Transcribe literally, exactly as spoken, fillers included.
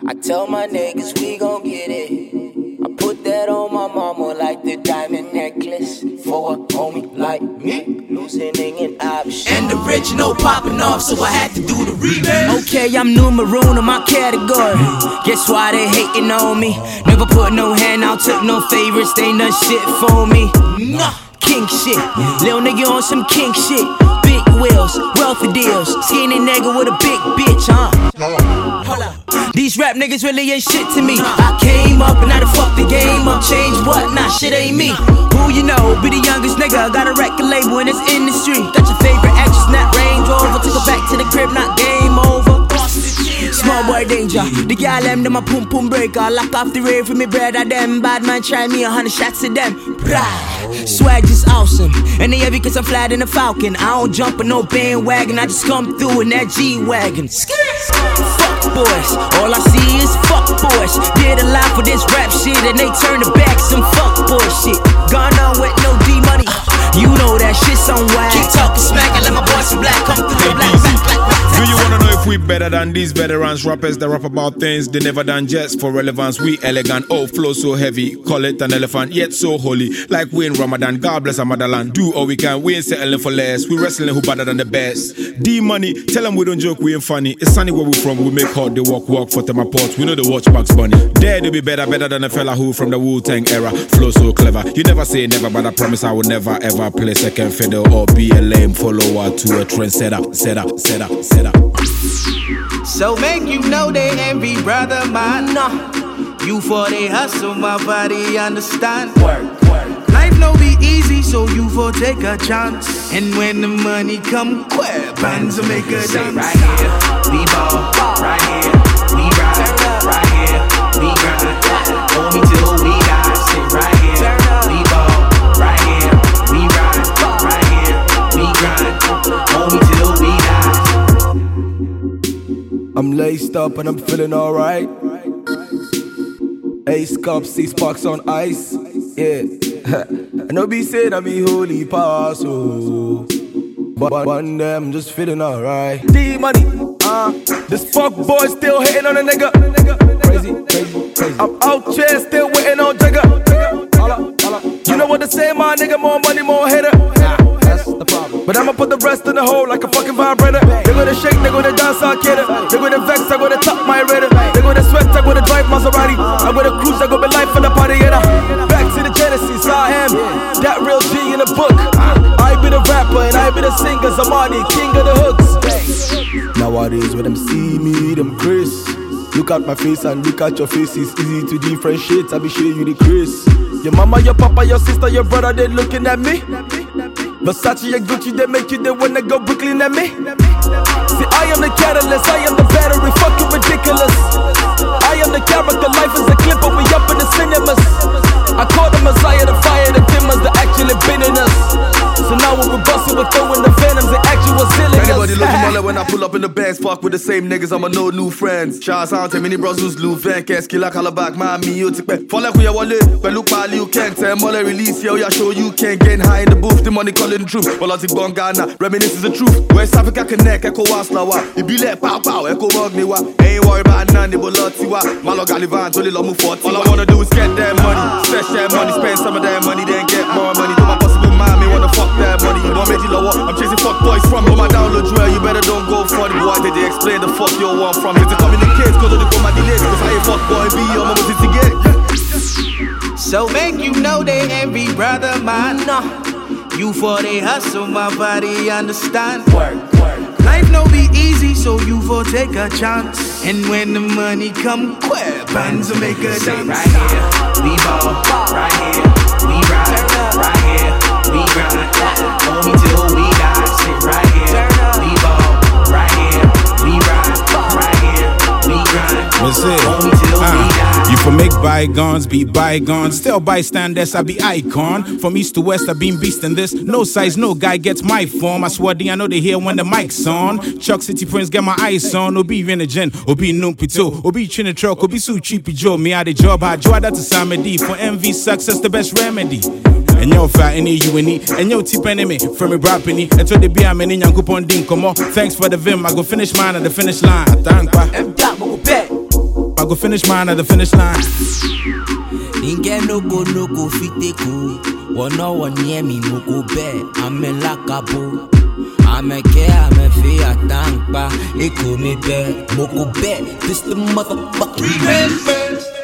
I tell my niggas we gon' get it. I put that on my mama like the diamond necklace. For a homie like me, losing an option. And the original popping off, so I had to do the remix. Okay, I'm new maroon in my category. Guess why they hating on me? Never put no hand out, took no favorites, they none shit for me. Nah. King shit, little nigga on some king shit. Big wheels, wealthy deals, skinny nigga with a big bitch, huh? Hold up. These rap niggas really ain't shit to me. I came up and I done fucked the game up. Change what? Nah, shit ain't me. Who you know? Be the youngest nigga. Got a record label in this industry. Got your favorite actress, not Range Rover. Took her back to the crib, not game over. Small boy danger, the gal them them a pum pum breaker. Lock off the rave for me brother them. Bad man try me a hundred shots of them. Pride. Swag just awesome, and they heavy cause I'm flat in a Falcon. I don't jump in no bandwagon, I just come through in that G-Wagon. Fuck boys, all I see is fuck boys. Did a lot for this rap shit and they turn the back some fuck boy shit. Gone on with no D-money, you know that shit's on whack. Keep talking smack and let my boys in black come through. Black, black, black, black. Do you wanna know if we better than these veterans? Rappers that rap about things they never done just for relevance. We elegant, oh flow so heavy, call it an elephant, yet so holy. Like we in Ramadan, God bless our motherland. Do all we can, we ain't settling for less. We wrestling who better than the best. D-Money, tell them we don't joke, we ain't funny. It's sunny where we from, we make hard, they walk, walk for them apart. We know the watch Bugs Bunny. Dare to be better, better than a fella who from the Wu-Tang era. Flow so clever, you never say never, but I promise I will never ever play second fiddle or be a lame follower to a trend setter, setter, setter, setter. So make you know they envy brother man. Nah. You for they hustle, my body understand. Work, work. Life no be easy, so you for take a chance. And when the money come, quick bands will make a dance. Right here, we ball. Right here, we ride. Right here, we grind. Hold me till we die. Sit right here, we ball. Right here, we ride. Right here, we grind. Hold me till we die. I'm laced up and I'm feeling alright. Ace cup, six sparks on ice. Yeah. I know be said I be holy pass, so but one day I'm just feeling alright. D-Money, uh, this fuck boy still hating on a nigga. Crazy, crazy, crazy. I'm out here still waiting on Jigga. Holla, holla. You know what to say, my nigga? More money, more hater. That's the problem. But I'ma put the rest in the hole like a fucking vibrator. They gonna shake, they gonna dance, I cater. They gonna vex, I gonna top my radar. They gonna sweat, I gonna drive Maserati. I gonna cruise, I gonna be life for the party. Yeah. Back to the Genesis, I am that real G in the book. I be the rapper and I be the singer, Zamani, king of the hooks. Nowadays when them see me, them Chris. Look at my face and look at your face. It's easy to differentiate, I be showing you the Chris. Your mama, your papa, your sister, your brother, they looking at me. Versace and Gucci, they make you, they wanna go Brooklyn at me. See, I am the catalyst, I am the battery, fucking ridiculous. I am the character, life is a clip, but we up in the cinemas. I call the Messiah, the fire, the dimmers, the actually bending us. So now when we're busting, we're throwing the phantoms, the actual silliness. Anybody looking my when I pull up in the bands, fuck with the same niggas, I'ma know new friends. Charles Hunter, mini bros who's Lou Van, Kes, Killa, Calabac, Miami, you take me. Fall like we are wallet, but look, Pali, you can't tell. Mole release, yo, yeah, show you can't get high in the booth, the money calling the truth. Well, I think Ghana, reminisce is the truth. West Africa connect, Echo Waslawa. It be like pow pow, Echo Wagniwa. Ain't worry about none, they will lot Tiwa. Malo Galivan, Toli Lomu Fort. All I wanna do is get that money, stretch that money, spend some of that money, then get more money. Do my possible mommy, wanna fuck that money. You don't make it lower. I'm chasing fuck boys from home. I download jewel, you better don't go for the boy. Did they explain the fuck you want from? It's to communicate, cause of the go my delays. Cause I ain't fuck boy, be your mama to get. So make you know they envy brother man. Nah. You for they hustle, my body understand. Work, work. Life no be easy, so you for take a chance. And when the money come, quick bands will make a dance. Right here, we ball. Right here, we ride. Right here, we grind. Hold me till we die. Sit right here, we ball. Right here, we ride. Right here, we grind. That's it. Hold me till uh, we die. You for make bygones be bygones. Still bystanders, I be icon. From east to west, I been beastin' this. No size, no guy gets my form. I swear I know they hear when the mic's on. Chuck City Prince get my ice on. Obi Renegen, Obi Numpito, Obi Chinatruck, Obi Su Cheapy Joe. Me out the job, I draw that to Samedi. For envy, success, the best remedy. And yo fat any you and e and yo tip enemy from me rapping and to the be I'm in Yankupon Din come on. Thanks for the vim, I go finish mine at the finish line. I thank you. I I go finish mine at the finish line. Inge no go no go fit go. One no one near me no go bed. I'm in lakabo. I'm a care, I'm a fear, thank ba. It could me bed, moko bed. This the motherfucking remember.